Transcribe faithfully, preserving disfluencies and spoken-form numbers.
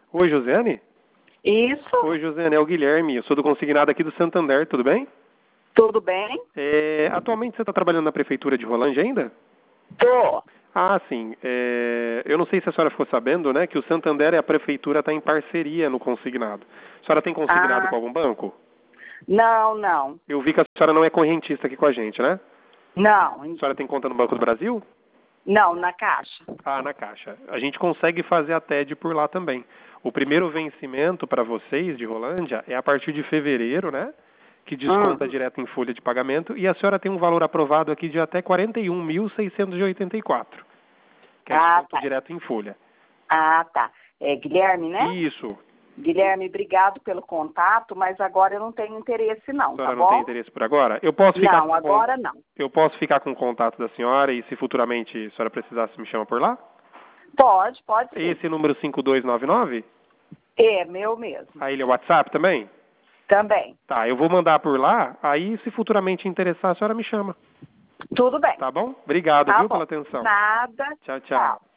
Oi, Josiane? Isso, Oi, Josiane, é o Guilherme. Eu sou do consignado aqui do Santander, tudo bem? tudo bem? É, atualmente você está trabalhando na Prefeitura de Rolândia ainda? Tô. Ah, sim. É, eu não sei se a senhora ficou sabendo, né, que o Santander e a Prefeitura estão em parceria no consignado. A senhora tem consignado Ah, com algum banco? não, não. Eu vi que a senhora não é correntista aqui com a gente, né? Não, A senhora tem conta no Banco do Brasil? não, na caixa. Ah, na Caixa. A gente consegue fazer a T E D por lá também. O primeiro vencimento para vocês de Rolândia é a partir de fevereiro, né? Que desconta Hum. direto em folha de pagamento. E a senhora tem um valor aprovado aqui de até quarenta e um mil seiscentos e oitenta e quatro, que é Ah, desconto tá. direto em folha. Ah, tá. É Guilherme, né? Isso. Guilherme, obrigado pelo contato, mas agora eu não tenho interesse A não, tá senhora não tem bom? interesse por agora? Eu posso ficar Não, com, com- agora não. eu posso ficar com o contato da senhora e se futuramente a senhora precisasse me chama por lá? Pode, pode sim. Esse número cinco dois nove nove? É, meu mesmo. Aí ele é WhatsApp também? Também. Tá, eu vou mandar por lá, aí se futuramente interessar, a senhora me chama. Tudo bem. Tá bom? Obrigado, Tá viu, pela bom. atenção. Nada. Tchau, tchau. Tchau.